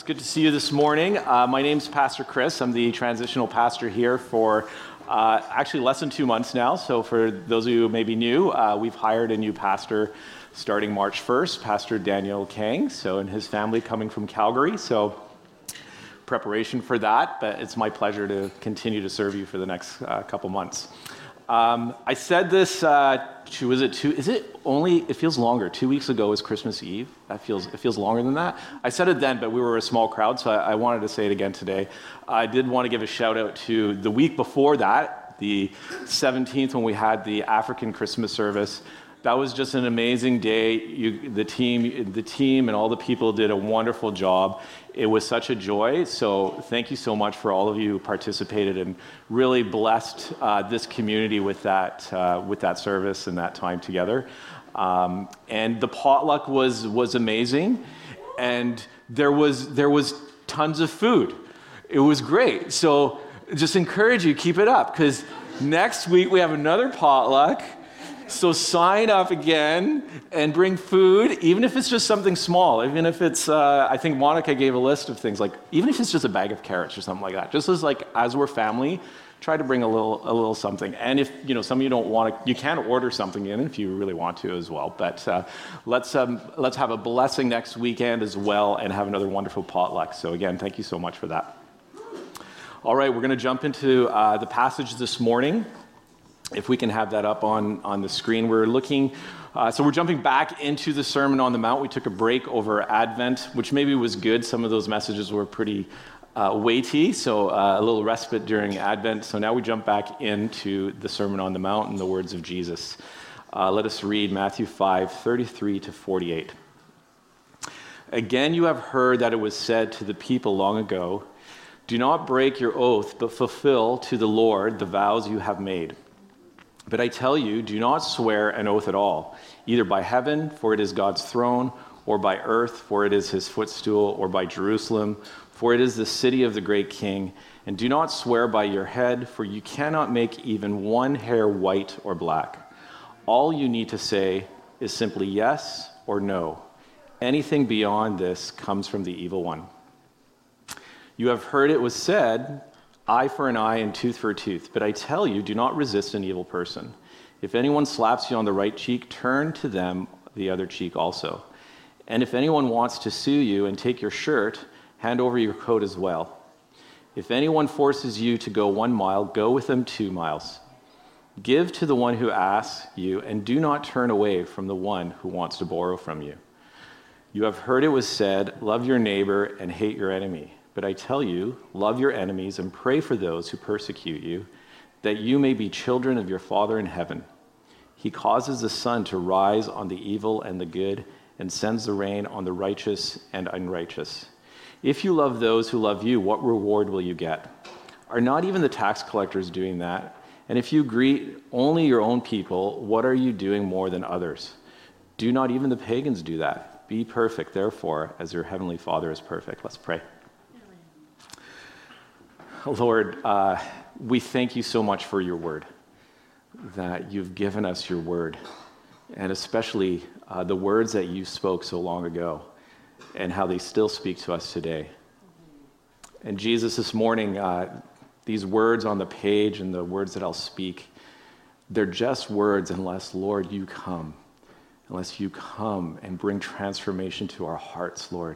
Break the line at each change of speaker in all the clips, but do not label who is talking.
good to see you this morning. My name's Pastor Chris. I'm the transitional pastor here for actually less than 2 months now. So for those of you who may be new, we've hired a new pastor starting March 1st, Pastor Daniel Kang, and his family coming from Calgary. So preparation for that, but it's my pleasure to continue to serve you for the next couple months. I said this, it feels longer. 2 weeks ago was Christmas Eve. It feels longer than that. I said it then, but we were a small crowd, so I wanted to say it again today. I did want to give a shout out to the week before that, the 17th, when we had the African Christmas service. That was just an amazing day. The team and all the people did a wonderful job. It was such a joy. So thank you so much for all of you who participated and really blessed this community with that service and that time together. And the potluck was amazing, and there was tons of food. It was great. So just encourage you, keep it up, because next week we have another potluck. So sign up again and bring food, even if it's just something small. Even if it's, I think Monica gave a list of things, like even if it's just a bag of carrots or something like that. Just as we're family, try to bring a little something. And if some of you don't want to, you can order something in if you really want to as well. But let's have a blessing next weekend as well and have another wonderful potluck. So again, thank you so much for that. All right, we're going to jump into the passage this morning. If we can have that up on the screen, we're looking, so we're jumping back into the Sermon on the Mount. We took a break over Advent, which maybe was good. Some of those messages were pretty weighty, so a little respite during Advent. So now we jump back into the Sermon on the Mount and the words of Jesus. Let us read Matthew 5:33 to 48. Again, you have heard that it was said to the people long ago, do not break your oath, but fulfill to the Lord the vows you have made. But I tell you, do not swear an oath at all, either by heaven, for it is God's throne, or by earth, for it is his footstool, or by Jerusalem, for it is the city of the great king. And do not swear by your head, for you cannot make even one hair white or black. All you need to say is simply yes or no. Anything beyond this comes from the evil one. You have heard it was said, eye for an eye and tooth for a tooth. But I tell you, do not resist an evil person. If anyone slaps you on the right cheek, turn to them the other cheek also. And if anyone wants to sue you and take your shirt, hand over your coat as well. If anyone forces you to go 1 mile, go with them 2 miles. Give to the one who asks you, and do not turn away from the one who wants to borrow from you. You have heard it was said, love your neighbor and hate your enemy. But I tell you, love your enemies and pray for those who persecute you, that you may be children of your Father in heaven. He causes the sun to rise on the evil and the good, and sends the rain on the righteous and unrighteous. If you love those who love you, what reward will you get? Are not even the tax collectors doing that? And if you greet only your own people, what are you doing more than others? Do not even the pagans do that? Be perfect, therefore, as your heavenly Father is perfect. Let's pray. Lord, we thank you so much for your word, that you've given us your word, and especially the words that you spoke so long ago and how they still speak to us today. And Jesus, this morning, these words on the page and the words that I'll speak, they're just words unless, Lord, you come and bring transformation to our hearts, Lord.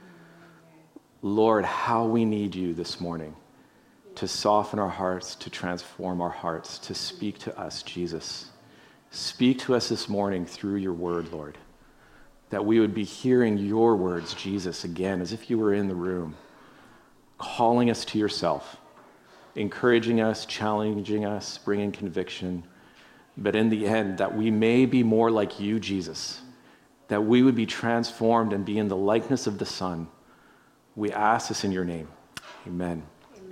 Lord, how we need you this morning to soften our hearts, to transform our hearts, to speak to us, Jesus. Speak to us this morning through your word, Lord, that we would be hearing your words, Jesus, again, as if you were in the room, calling us to yourself, encouraging us, challenging us, bringing conviction, but in the end, that we may be more like you, Jesus, that we would be transformed and be in the likeness of the Son. We ask this in your name. Amen.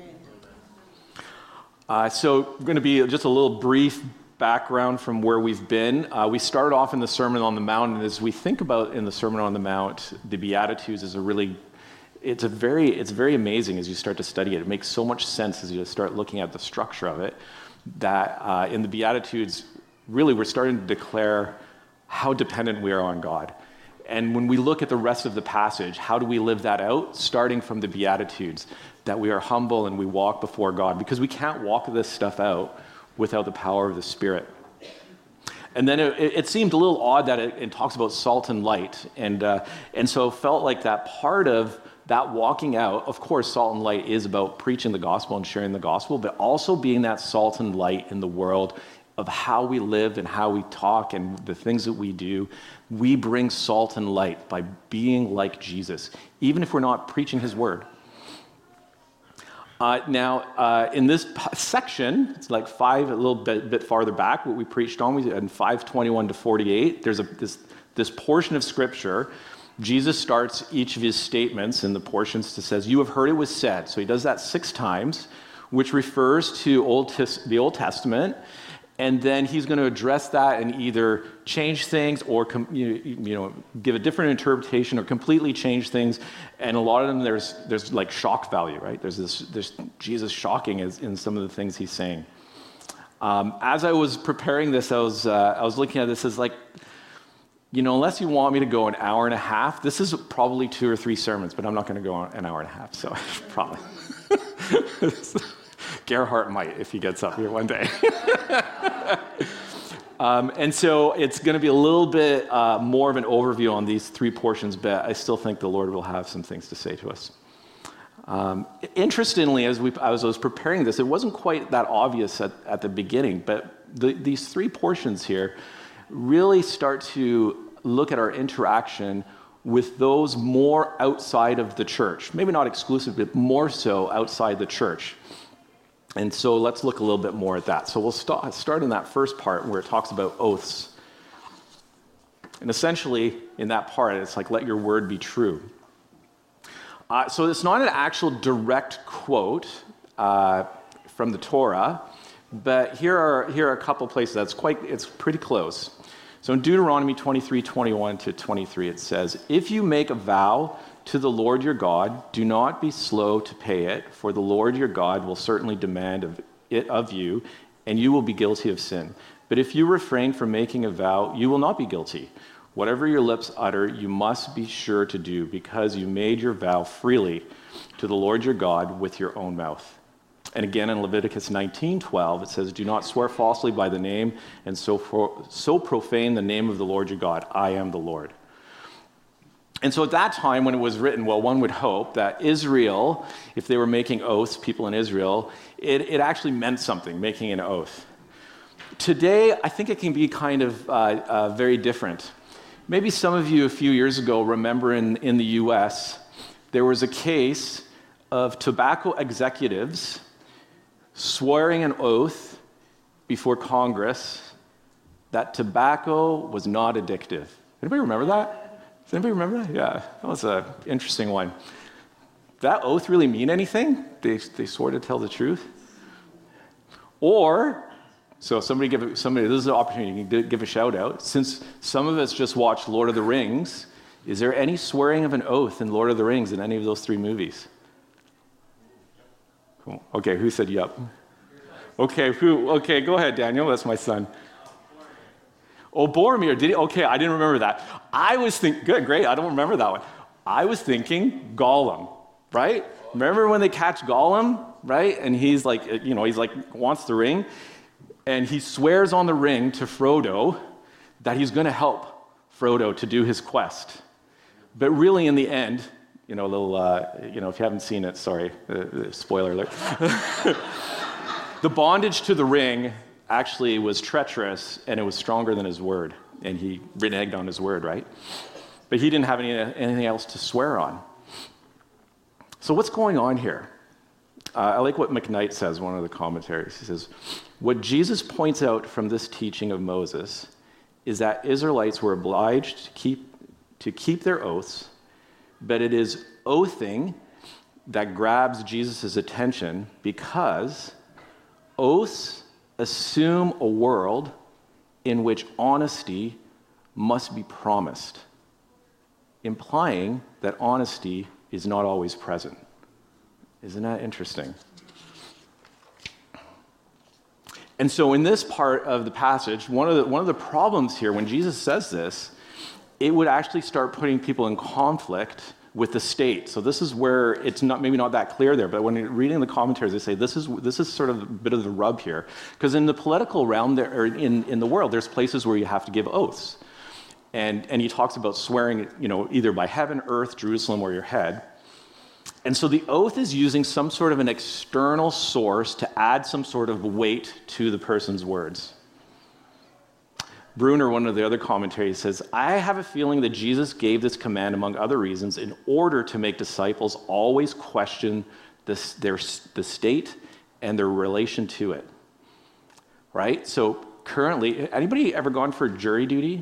So we're going to be just a little brief background from where we've been. We started off in the Sermon on the Mount, and as we think about in the Sermon on the Mount, the Beatitudes is it's very amazing as you start to study it. It makes so much sense as you start looking at the structure of it, that in the Beatitudes, really we're starting to declare how dependent we are on God. And when we look at the rest of the passage, how do we live that out? Starting from the Beatitudes, that we are humble and we walk before God, because we can't walk this stuff out without the power of the Spirit. And then it seemed a little odd that it talks about salt and light. And so it felt like that part of that walking out, of course, salt and light is about preaching the gospel and sharing the gospel, but also being that salt and light in the world of how we live and how we talk and the things that we do. We bring salt and light by being like Jesus, even if we're not preaching his word. Now, in this section, it's like a little bit farther back, what we preached on, in 5:21 to 48, there's this portion of Scripture. Jesus starts each of his statements in the portions to says, "You have heard it was said." So he does that 6 times, which refers to the Old Testament. And then he's going to address that and either change things or give a different interpretation or completely change things. And a lot of them, there's like shock value, right? There's Jesus shocking in some of the things he's saying. As I was preparing this, I was looking at this as like, unless you want me to go an hour and a half, this is probably 2 or 3 sermons, but I'm not going to go on an hour and a half, so probably. Gerhard might if he gets up here one day. And so it's going to be a little bit more of an overview on these 3 portions, but I still think the Lord will have some things to say to us. Interestingly, as I was preparing this, it wasn't quite that obvious at the beginning, but these 3 portions here really start to look at our interaction with those more outside of the church. Maybe not exclusively, but more so outside the church. And so let's look a little bit more at that. So we'll start in that first part where it talks about oaths. And essentially, in that part, it's like, let your word be true. So it's not an actual direct quote from the Torah, but here are a couple places it's pretty close. So in Deuteronomy 23:21 to 23, it says, "If you make a vow to the Lord your God, do not be slow to pay it, for the Lord your God will certainly demand it of you, and you will be guilty of sin. But if you refrain from making a vow, you will not be guilty. Whatever your lips utter, you must be sure to do, because you made your vow freely to the Lord your God with your own mouth." And again in Leviticus 19:12, it says, "Do not swear falsely by the name, and so profane the name of the Lord your God. I am the Lord." And so at that time when it was written, well, one would hope that Israel, if they were making oaths, people in Israel, it actually meant something, making an oath. Today, I think it can be kind of very different. Maybe some of you a few years ago remember in the U.S., there was a case of tobacco executives swearing an oath before Congress that tobacco was not addictive. Anybody remember that? Does anybody remember that? Yeah, that was an interesting one. That oath really mean anything? They swore to tell the truth? Or, so somebody, this is an opportunity, you can give a shout out. Since some of us just watched Lord of the Rings, is there any swearing of an oath in Lord of the Rings in any of those 3 movies? Cool. Okay, who said yep? Okay, okay, go ahead, Daniel, that's my son. Oh, Boromir, did he? Okay, I didn't remember that. I was thinking, good, great, I don't remember that one. I was thinking Gollum, right? Remember when they catch Gollum, right? And he's like, wants the ring. And he swears on the ring to Frodo that he's going to help Frodo to do his quest. But really, in the end, if you haven't seen it, sorry, spoiler alert. The bondage to the ring actually was treacherous, and it was stronger than his word. And he reneged on his word, right? But he didn't have anything else to swear on. So what's going on here? I like what McKnight says, one of the commentaries. He says, what Jesus points out from this teaching of Moses is that Israelites were obliged to keep their oaths, but it is oathing that grabs Jesus' attention because oaths assume a world in which honesty must be promised, implying that honesty is not always present. Isn't that interesting? And so in this part of the passage, one of the problems here when Jesus says this it would actually start putting people in conflict with the state. So this is where it's not maybe not that clear there, but when you're reading the commentaries, they say this is sort of a bit of the rub here, because in the political realm, there, or in the world, there's places where you have to give oaths, and he talks about swearing, either by heaven, earth, Jerusalem, or your head. And so the oath is using some sort of an external source to add some sort of weight to the person's words. Bruner, one of the other commentaries, says, I have a feeling that Jesus gave this command, among other reasons, in order to make disciples always question the state and their relation to it. Right? So currently, anybody ever gone for jury duty?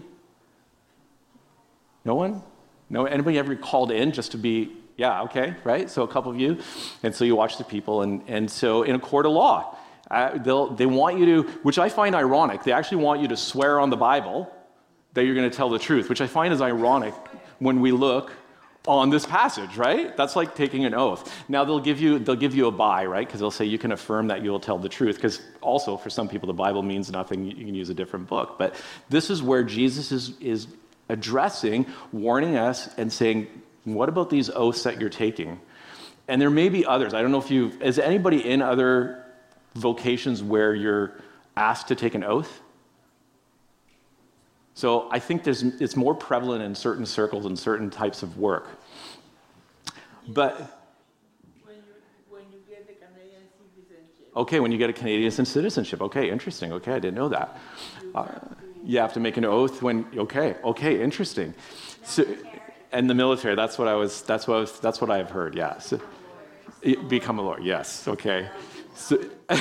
No one? No? Anybody ever called in just to be, yeah, okay, right? So a couple of you. And so you watch the people. And so in a court of law, they want you to, which I find ironic, they actually want you to swear on the Bible that you're going to tell the truth, which I find is ironic when we look on this passage, right? That's like taking an oath. Now they'll give you a buy, right? Because they'll say you can affirm that you will tell the truth, because also for some people the Bible means nothing, you can use a different book. But this is where Jesus is addressing, warning us and saying, what about these oaths that you're taking? And there may be others. I don't know if is anybody in other vocations where you're asked to take an oath? So I think it's more prevalent in certain circles and certain types of work. But
when you get the Canadian citizenship.
Okay, when you get a Canadian citizenship. Okay, interesting. Okay, I didn't know that. You have to make an oath when. Okay, interesting. So, and the military. That's what I have heard. Yeah. So, become a lawyer. Yes. Okay. So,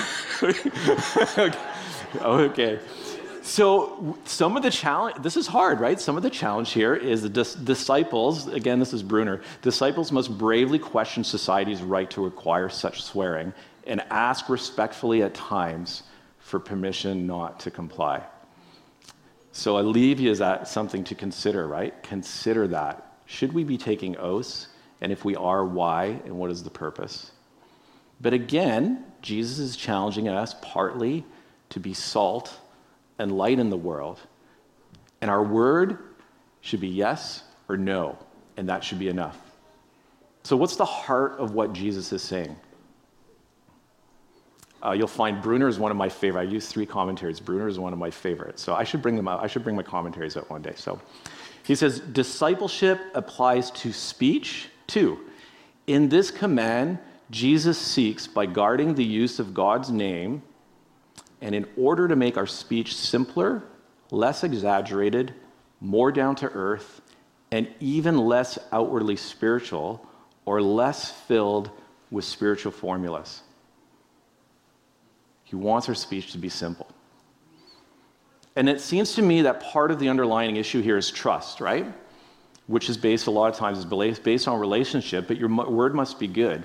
okay. So some of the challenge, this is hard, right? Some of the challenge here is the disciples, again, this is Bruner, disciples must bravely question society's right to require such swearing and ask respectfully at times for permission not to comply. So I leave you as that something to consider, right? Consider that. Should we be taking oaths? And if we are, why? And what is the purpose? But again, Jesus is challenging us partly to be salt and light in the world. And our word should be yes or no, and that should be enough. So what's the heart of what Jesus is saying? You'll find Bruner is one of my favorite. I use 3 commentaries. Bruner is one of my favorites. So I should bring them out. I should bring my commentaries out one day. So he says, discipleship applies to speech too. In this command, Jesus seeks, by guarding the use of God's name, and in order to make our speech simpler, less exaggerated, more down to earth, and even less outwardly spiritual, or less filled with spiritual formulas. He wants our speech to be simple. And it seems to me that part of the underlying issue here is trust, right? Which is based a lot of times is based on relationship, but your word must be good.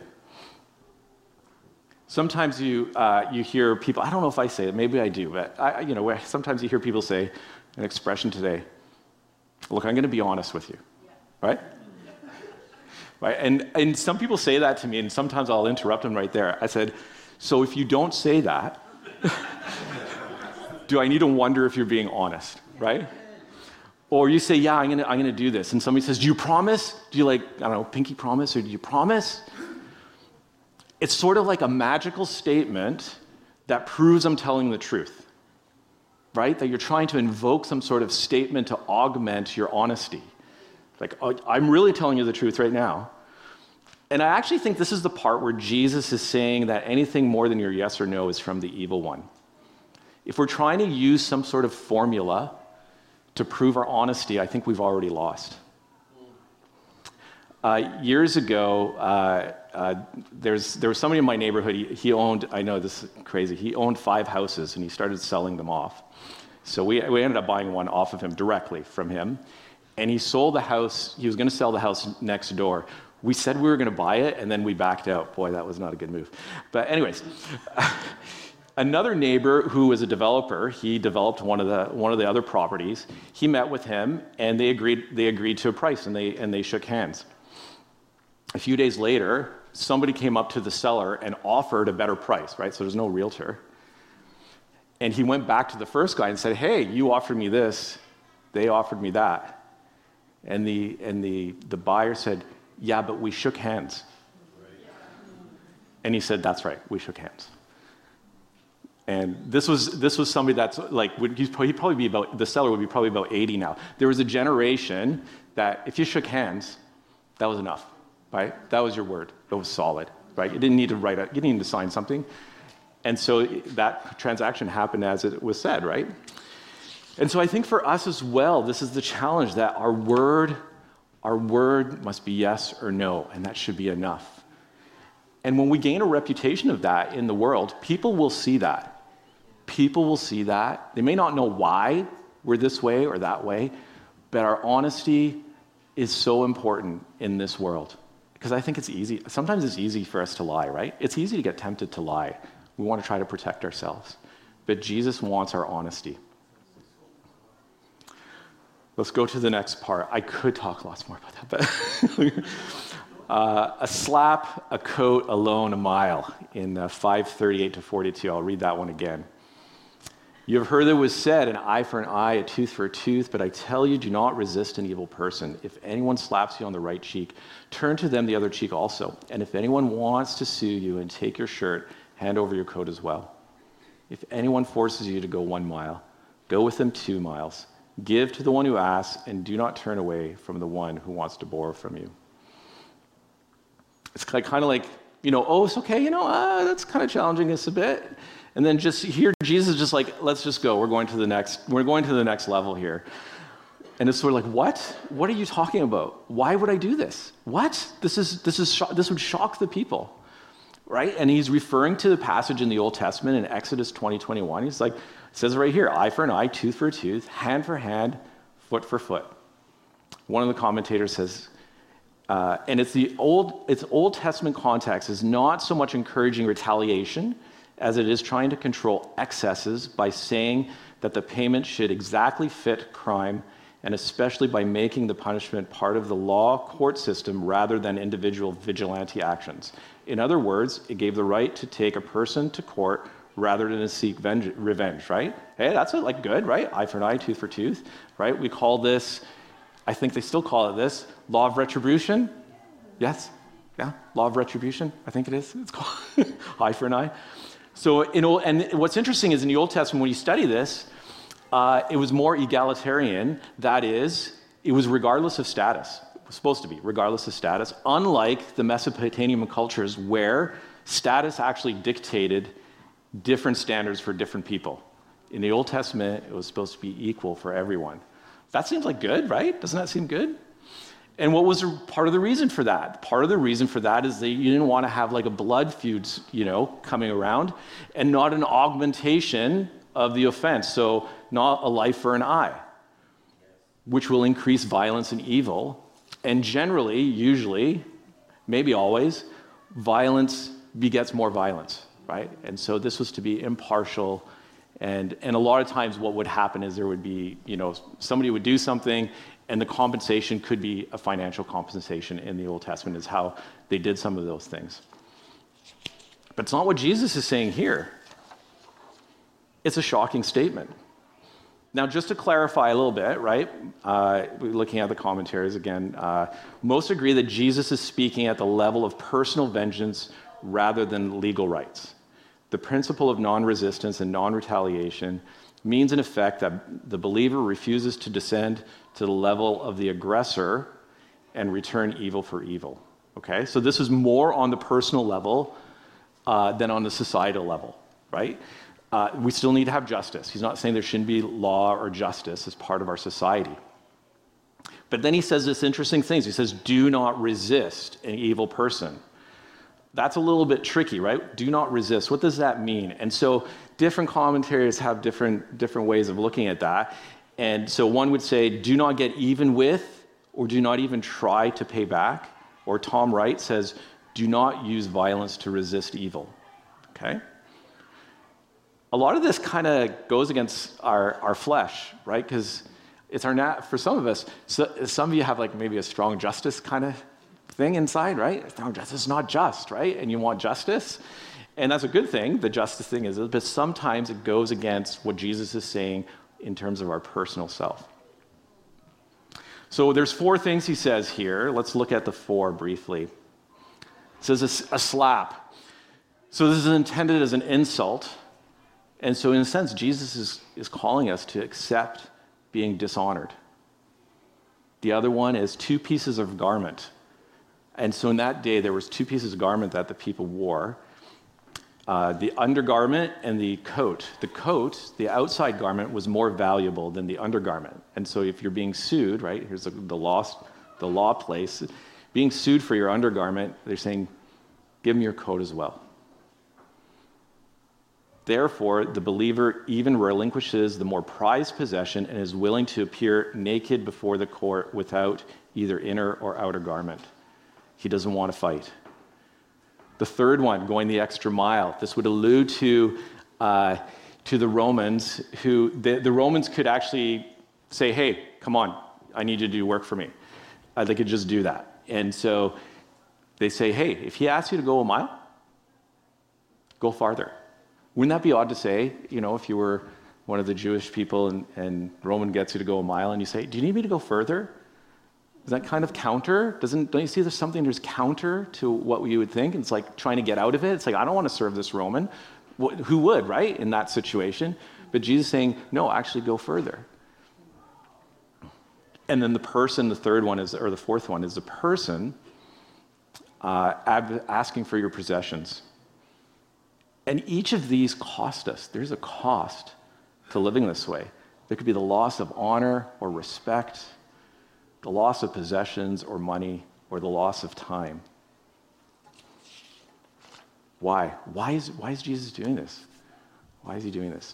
Sometimes you hear people, I don't know if I say it, maybe I do, but sometimes you hear people say an expression today, look, I'm going to be honest with you, right? Right? And some people say that to me, and sometimes I'll interrupt them right there. I said, so if you don't say that, do I need to wonder if you're being honest, right? Or you say, yeah, I'm gonna do this, and somebody says, do you promise? Do you pinky promise, or do you promise? It's sort of like a magical statement that proves I'm telling the truth, right? That you're trying to invoke some sort of statement to augment your honesty. Like, I'm really telling you the truth right now. And I actually think this is the part where Jesus is saying that anything more than your yes or no is from the evil one. If we're trying to use some sort of formula to prove our honesty, I think we've already lost. Years ago, there was somebody in my neighborhood, he owned, I know this is crazy, he owned 5 houses and he started selling them off. So we ended up buying one off of him directly from him. And he sold the house, he was going to sell the house next door. We said we were going to buy it, and then we backed out. Boy, that was not a good move. But anyways, another neighbor who was a developer, he developed one of the other properties. He met with him, and they agreed to a price, and they shook hands. A few days later, somebody came up to the seller and offered a better price, right? So there's no realtor. And he went back to the first guy and said, hey, you offered me this, they offered me that. And the buyer said, yeah, but we shook hands. And he said, that's right, we shook hands. And this was somebody that's like, he'd probably be about, the seller would be probably about 80 now. There was a generation that if you shook hands, that was enough, right? That was your word. That was solid, right? You didn't need to write it, you didn't need to sign something. And so that transaction happened as it was said, right? And so I think for us as well, this is the challenge, that our word must be yes or no, and that should be enough. And when we gain a reputation of that in the world, people will see that. People will see that. They may not know why we're this way or that way, but our honesty is so important in this world. Because I think it's easy. Sometimes it's easy for us to lie, right? It's easy to get tempted to lie. We want to try to protect ourselves. But Jesus wants our honesty. Let's go to the next part. I could talk lots more about that, but a slap, a coat, a loan, a mile in 5:38 to 42. I'll read that one again. You have heard that it was said, an eye for an eye, a tooth for a tooth, but I tell you, do not resist an evil person. If anyone slaps you on the right cheek, turn to them the other cheek also. And if anyone wants to sue you and take your shirt, hand over your coat as well. If anyone forces you to go 1 mile, go with them 2 miles. Give to the one who asks, and do not turn away from the one who wants to borrow from you. It's kind of like, oh, it's okay, that's kind of challenging us a bit. And then just here, Jesus just like, let's just go. We're going to the next level here. And it's sort of like, what? What are you talking about? Why would I do this? What? This would shock the people, right? And he's referring to the passage in the Old Testament in Exodus 20:21. He's like, it says right here, eye for an eye, tooth for a tooth, hand for hand, foot for foot. One of the commentators says, and its Old Testament context is not so much encouraging retaliation as it is trying to control excesses by saying that the payment should exactly fit crime, and especially by making the punishment part of the law court system rather than individual vigilante actions. In other words, it gave the right to take a person to court rather than to seek revenge, right? Hey, that's like good, right? Eye for an eye, tooth for tooth, right? We call this, I think they still call it this, law of retribution. Yes? Yeah, law of retribution, I think it is. It's called eye for an eye. So, and what's interesting is in the Old Testament, when you study this, it was more egalitarian. That is, it was regardless of status. It was supposed to be, regardless of status, unlike the Mesopotamian cultures where status actually dictated different standards for different people. In the Old Testament, it was supposed to be equal for everyone. That seems like good, right? Doesn't that seem good? And what was part of the reason for that? Part of the reason for that is that you didn't want to have like a blood feud, coming around, and not an augmentation of the offense. So not a life for an eye, which will increase violence and evil. And generally, usually, maybe always, violence begets more violence, right? And so this was to be impartial. And a lot of times what would happen is there would be, somebody would do something, and the compensation could be a financial compensation in the Old Testament is how they did some of those things. But it's not what Jesus is saying here. It's a shocking statement. Now, just to clarify a little bit, right, looking at the commentaries again, most agree that Jesus is speaking at the level of personal vengeance rather than legal rights. The principle of non-resistance and non-retaliation means in effect that the believer refuses to descend to the level of the aggressor and return evil for evil. Okay, so this is more on the personal level than on the societal level, right? We still need to have justice. He's not saying there shouldn't be law or justice as part of our society. But then he says this interesting thing. He says, do not resist an evil person. That's a little bit tricky, right? Do not resist. What does that mean? And so different commentators have different ways of looking at that. And so one would say, do not get even with, or do not even try to pay back. Or Tom Wright says, do not use violence to resist evil. Okay? A lot of this kind of goes against our flesh, right? Because it's for some of us, some of you have like maybe a strong justice kind of thing inside, right? Strong justice is not just, right? And you want justice. And that's a good thing, the justice thing is, but sometimes it goes against what Jesus is saying in terms of our personal self. So there's 4 things he says here. Let's look at the 4 briefly. It says a slap. So this is intended as an insult. And so in a sense, Jesus is calling us to accept being dishonored. The other one is 2 pieces of garment. And so in that day, there was 2 pieces of garment that the people wore. The undergarment and the coat. The coat, the outside garment, was more valuable than the undergarment. And so if you're being sued, right, here's the law place, being sued for your undergarment, they're saying, give them your coat as well. Therefore, the believer even relinquishes the more prized possession and is willing to appear naked before the court without either inner or outer garment. He doesn't want to fight. The third one, going the extra mile. This would allude to the Romans, who the Romans could actually say, hey, come on, I need you to do work for me. They could just do that. And so they say, hey, if he asks you to go a mile, go farther. Wouldn't that be odd to say, if you were one of the Jewish people and Roman gets you to go a mile and you say, do you need me to go further? Is that kind of counter? Don't you see there's counter to what you would think? It's like trying to get out of it. It's like, I don't want to serve this Roman. Who would, right, in that situation? But Jesus is saying, no, actually go further. And then the fourth one is the person asking for your possessions. And each of these cost us. There's a cost to living this way. There could be the loss of honor or respect, the loss of possessions or money, or the loss of time. Why? Why is Jesus doing this? Why is he doing this?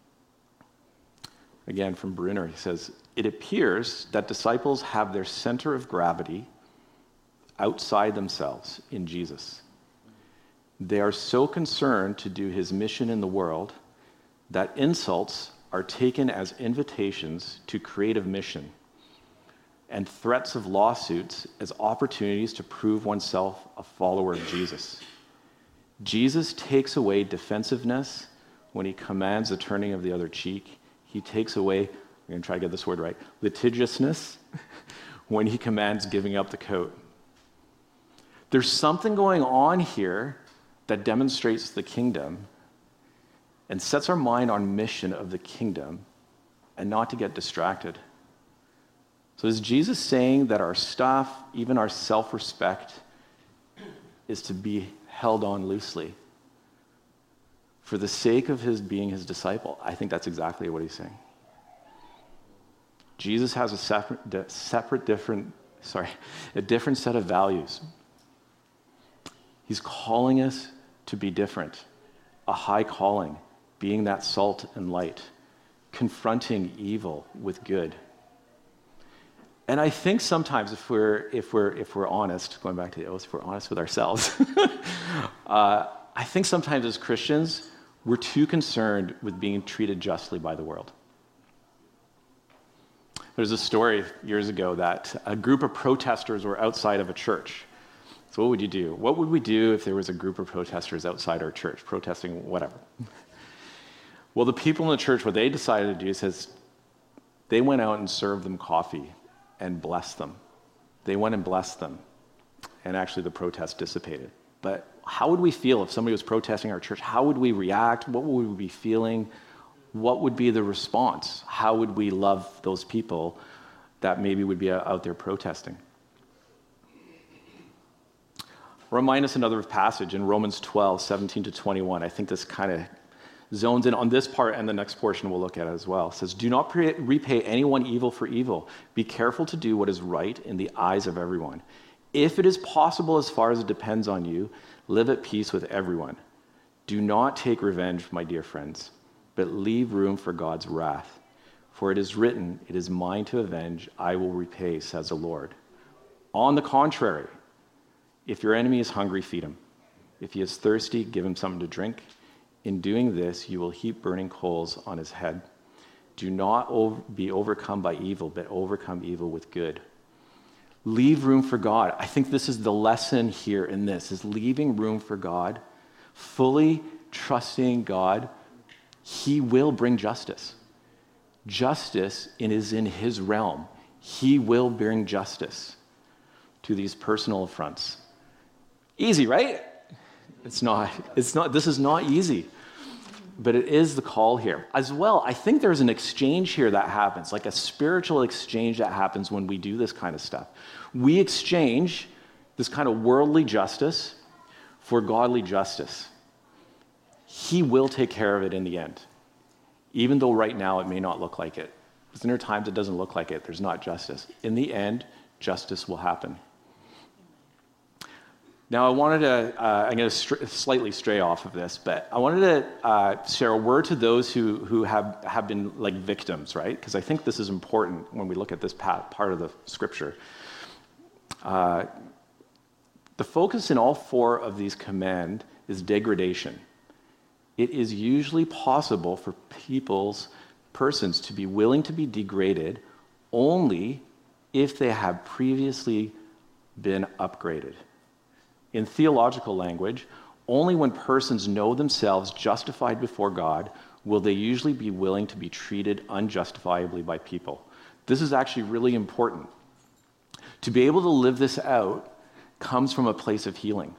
Again, from Brunner, he says, it appears that disciples have their center of gravity outside themselves in Jesus. They are so concerned to do his mission in the world that insults are taken as invitations to creative mission, and threats of lawsuits as opportunities to prove oneself a follower of Jesus. Jesus takes away defensiveness when he commands the turning of the other cheek. He takes away, I'm going to try to get this word right, litigiousness when he commands giving up the coat. There's something going on here that demonstrates the kingdom and sets our mind on mission of the kingdom and not to get distracted. So is Jesus saying that our stuff, even our self-respect, is to be held on loosely for the sake of his being his disciple? I think that's exactly what he's saying. Jesus has a different set of values. He's calling us to be different, a high calling, being that salt and light, confronting evil with good. And I think sometimes if we're honest, going back to the oath, if we're honest with ourselves, I think sometimes as Christians, we're too concerned with being treated justly by the world. There's a story years ago that a group of protesters were outside of a church. So what would you do? What would we do if there was a group of protesters outside our church, protesting whatever? Well, the people in the church, what they decided to do is they went out and served them coffee and blessed them. They went and blessed them. And actually the protest dissipated. But how would we feel if somebody was protesting our church? How would we react? What would we be feeling? What would be the response? How would we love those people that maybe would be out there protesting? Remind us another passage in Romans 12, 17 to 21. I think this kind of zones in on this part, and the next portion we'll look at as well. It says, do not repay anyone evil for evil. Be careful to do what is right in the eyes of everyone. If it is possible, as far as it depends on you, live at peace with everyone. Do not take revenge, my dear friends, but leave room for God's wrath. For it is written, it is mine to avenge, I will repay, says the Lord. On the contrary, if your enemy is hungry, feed him. If he is thirsty, give him something to drink. In doing this, you will heap burning coals on his head. Do not be overcome by evil, but overcome evil with good. Leave room for God. I think this is the lesson here in this, is leaving room for God, fully trusting God. He will bring justice. Justice is in his realm. He will bring justice to these personal affronts. Easy, right? It's not. This is not easy. But it is the call here. As well, I think there's an exchange here that happens, like a spiritual exchange that happens when we do this kind of stuff. We exchange this kind of worldly justice for godly justice. He will take care of it in the end, even though right now it may not look like it. Because there are times it doesn't look like it. There's not justice. In the end, justice will happen. Now, I wanted to, I'm going to slightly stray off of this, but I wanted to share a word to those who have been like victims, right? Because I think this is important when we look at this part of the scripture. The focus in all four of these commands is degradation. It is usually possible for persons to be willing to be degraded only if they have previously been upgraded. In theological language, only when persons know themselves justified before God will they usually be willing to be treated unjustifiably by people. This is actually really important. To be able to live this out comes from a place of healing.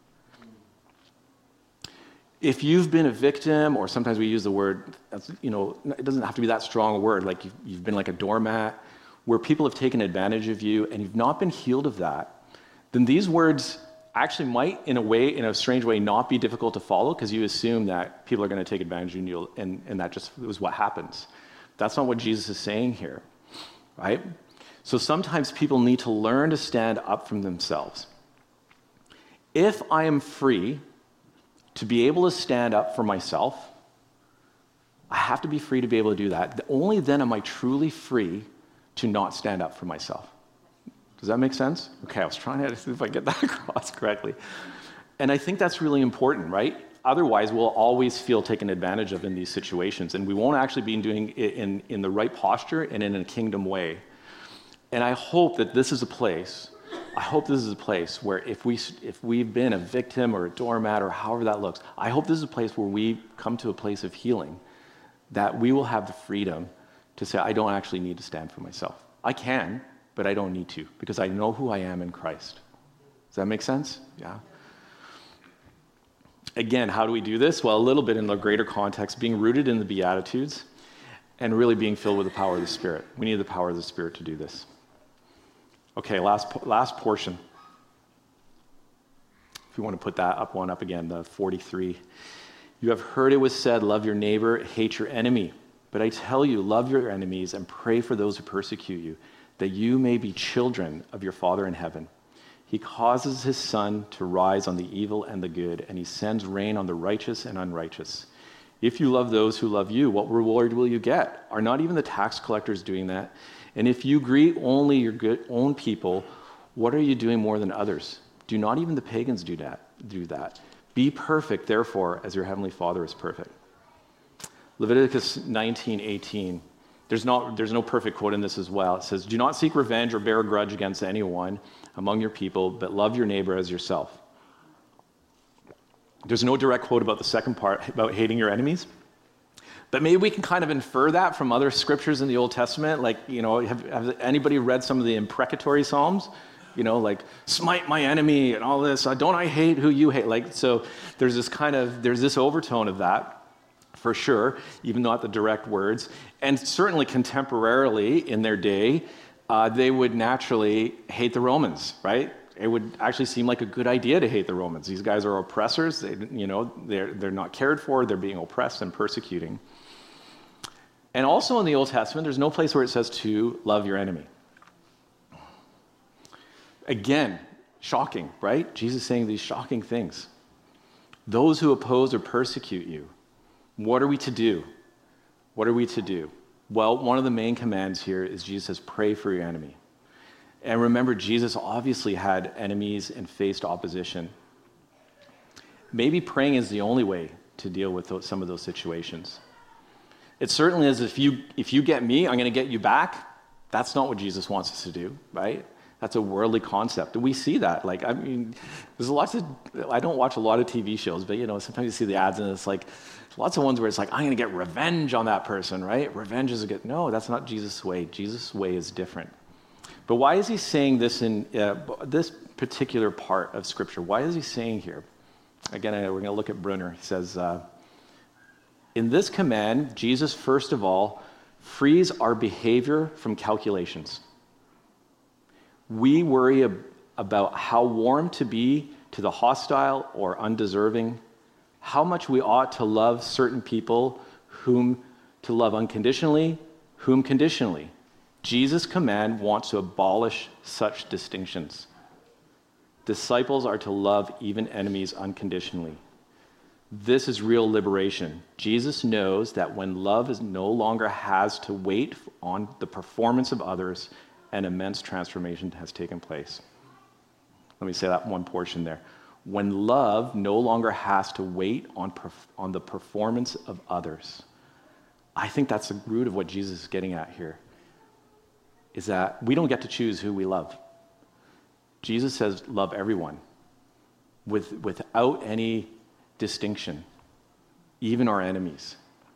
If you've been a victim, or sometimes we use the word, it doesn't have to be that strong a word, like you've been like a doormat, where people have taken advantage of you and you've not been healed of that, then these words actually might, in a strange way, not be difficult to follow because you assume that people are going to take advantage of you and that just was what happens. That's not what Jesus is saying here, right? So sometimes people need to learn to stand up for themselves. If I am free to be able to stand up for myself, I have to be free to be able to do that. Only then am I truly free to not stand up for myself. Does that make sense? Okay, I was trying to see if I get that across correctly. And I think that's really important, right? Otherwise, we'll always feel taken advantage of in these situations, and we won't actually be doing it in the right posture and in a kingdom way. And I hope that this is a place, where if we've been a victim or a doormat or however that looks, I hope this is a place where we come to a place of healing, that we will have the freedom to say, I don't actually need to stand for myself. I can, but I don't need to, because I know who I am in Christ. Does that make sense? Yeah. Again, how do we do this? Well, a little bit in the greater context, being rooted in the Beatitudes and really being filled with the power of the Spirit. We need the power of the Spirit to do this. Okay, last portion. If you want to put that up again, the 43. You have heard it was said, love your neighbor, hate your enemy. But I tell you, love your enemies and pray for those who persecute you, that you may be children of your Father in heaven. He causes his sun to rise on the evil and the good, and he sends rain on the righteous and unrighteous. If you love those who love you, what reward will you get? Are not even the tax collectors doing that? And if you greet only your own people, what are you doing more than others? Do not even the pagans do that? Be perfect, therefore, as your heavenly Father is perfect. Leviticus 19:18. There's no perfect quote in this as well. It says, do not seek revenge or bear a grudge against anyone among your people, but love your neighbor as yourself. There's no direct quote about the second part, about hating your enemies. But maybe we can kind of infer that from other scriptures in the Old Testament. Like, have anybody read some of the imprecatory Psalms? Like, smite my enemy and all this. Don't I hate who you hate? Like, so there's this overtone of that. For sure, even not the direct words. And certainly contemporarily in their day, they would naturally hate the Romans, right? It would actually seem like a good idea to hate the Romans. These guys are oppressors. They're not cared for. They're being oppressed and persecuting. And also in the Old Testament, there's no place where it says to love your enemy. Again, shocking, right? Jesus saying these shocking things. Those who oppose or persecute you. What are we to do? What are we to do? Well, one of the main commands here is Jesus says, pray for your enemy. And remember, Jesus obviously had enemies and faced opposition. Maybe praying is the only way to deal with some of those situations. It certainly is, if you get me, I'm going to get you back. That's not what Jesus wants us to do, right? That's a worldly concept. And we see that. Like, I mean, I don't watch a lot of TV shows, but, sometimes you see the ads and it's like, lots of ones where it's like, I'm going to get revenge on that person, right? Revenge is a good. No, that's not Jesus' way. Jesus' way is different. But why is he saying this in this particular part of Scripture? Why is he saying here? Again, we're going to look at Brunner. He says, in this command, Jesus, first of all, frees our behavior from calculations. We worry about how warm to be to the hostile or undeserving, how much we ought to love certain people, whom to love unconditionally, whom conditionally. Jesus' command wants to abolish such distinctions. Disciples are to love even enemies unconditionally. This is real liberation. Jesus knows that when love is no longer has to wait on the performance of others, an immense transformation has taken place. Let me say that one portion there. When love no longer has to wait on the performance of others. I think that's the root of what Jesus is getting at here, is that we don't get to choose who we love. Jesus says, love everyone without any distinction, even our enemies.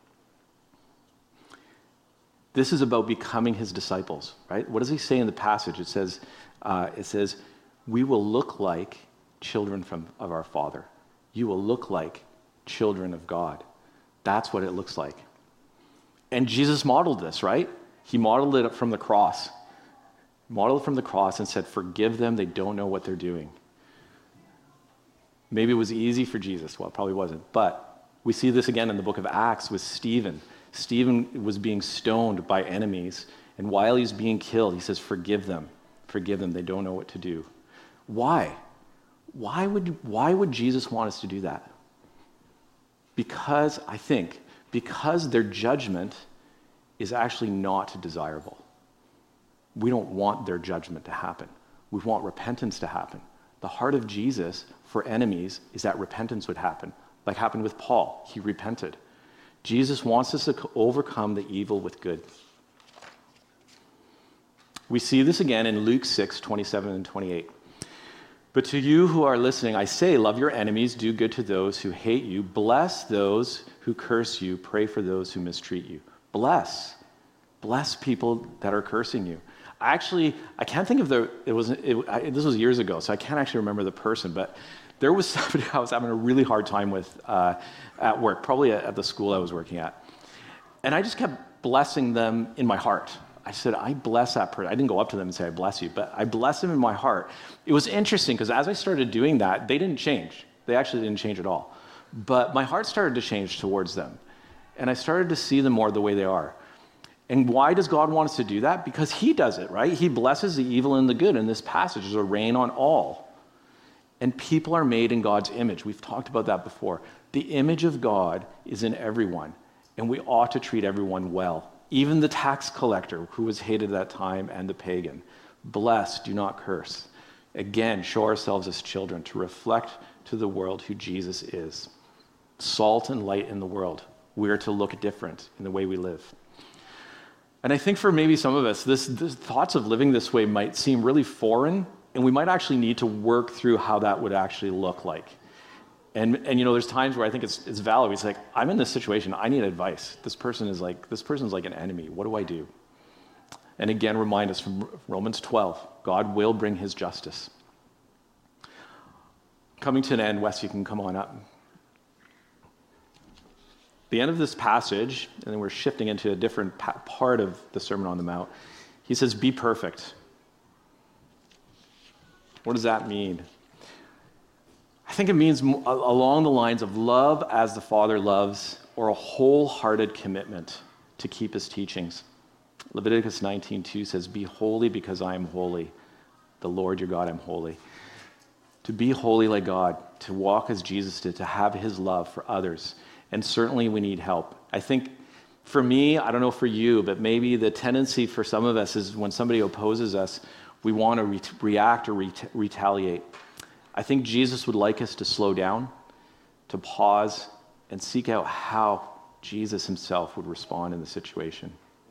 This is about becoming his disciples, right? What does he say in the passage? It says, we will look like children of our Father. You will look like children of God. That's what it looks like. And Jesus modeled this, right? He modeled it from the cross. Modeled it from the cross and said, forgive them, they don't know what they're doing. Maybe it was easy for Jesus. Well, it probably wasn't. But we see this again in the book of Acts with Stephen. Stephen was being stoned by enemies, and while he's being killed, he says, forgive them, they don't know what to do. Why? Why would Jesus want us to do that? Because their judgment is actually not desirable. We don't want their judgment to happen. We want repentance to happen. The heart of Jesus for enemies is that repentance would happen, like happened with Paul. He repented. Jesus wants us to overcome the evil with good. We see this again in Luke 6, 27 and 28. But to you who are listening, I say, love your enemies, do good to those who hate you, bless those who curse you, pray for those who mistreat you. Bless people that are cursing you. I can't think of this was years ago, so I can't actually remember the person, but there was somebody I was having a really hard time with at work, probably at the school I was working at. And I just kept blessing them in my heart. I said, I bless that person. I didn't go up to them and say, I bless you, but I bless them in my heart. It was interesting because as I started doing that, they didn't change. They actually didn't change at all. But my heart started to change towards them. And I started to see them more the way they are. And why does God want us to do that? Because he does it, right? He blesses the evil and the good. In this passage, there's a rain on all. And people are made in God's image. We've talked about that before. The image of God is in everyone. And we ought to treat everyone well. Even the tax collector who was hated at that time and the pagan. Bless, do not curse. Again, show ourselves as children to reflect to the world who Jesus is. Salt and light in the world. We are to look different in the way we live. And I think for maybe some of us, this thoughts of living this way might seem really foreign, and we might actually need to work through how that would actually look like. And there's times where I think it's valid. It's like, I'm in this situation, I need advice. This person's like an enemy. What do I do? And again, remind us from Romans 12, God will bring his justice. Coming to an end, Wes, you can come on up. The end of this passage, and then we're shifting into a different part of the Sermon on the Mount. He says, be perfect. What does that mean? I think it means along the lines of love as the Father loves, or a wholehearted commitment to keep his teachings. Leviticus 19:2 says, be holy because I am holy. The Lord your God, I'm holy. To be holy like God, to walk as Jesus did, to have his love for others. And certainly we need help. I think for me, I don't know for you, but maybe the tendency for some of us is when somebody opposes us, we want to react or retaliate. I think Jesus would like us to slow down, to pause, and seek out how Jesus himself would respond in the situation.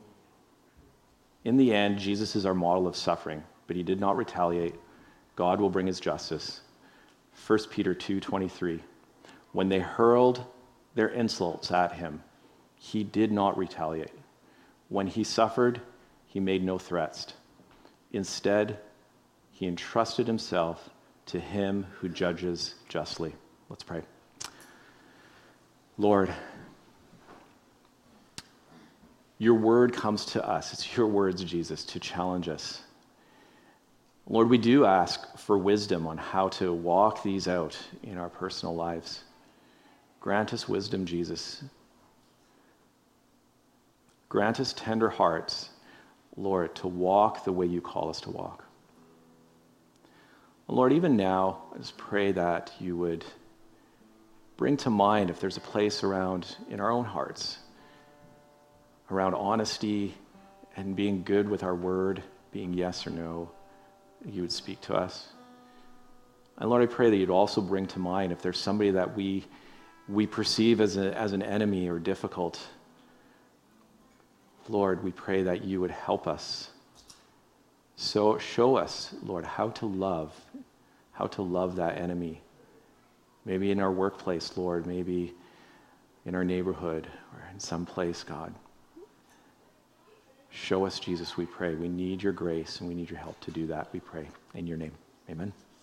In the end, Jesus is our model of suffering, but he did not retaliate. God will bring his justice. 1 Peter 2:23. When they hurled their insults at him, he did not retaliate. When he suffered, he made no threats. Instead, he entrusted himself to him who judges justly. Let's pray. Lord, your word comes to us. It's your words, Jesus, to challenge us. Lord, we do ask for wisdom on how to walk these out in our personal lives. Grant us wisdom, Jesus. Grant us tender hearts, Lord, to walk the way you call us to walk. Lord, even now, I just pray that you would bring to mind if there's a place around in our own hearts, around honesty and being good with our word, being yes or no, you would speak to us. And Lord, I pray that you'd also bring to mind if there's somebody that we perceive as an enemy or difficult. Lord, we pray that you would help us. So show us, Lord, how to love that enemy. Maybe in our workplace, Lord, maybe in our neighborhood or in some place, God. Show us, Jesus, we pray. We need your grace and we need your help to do that, we pray. In your name, amen.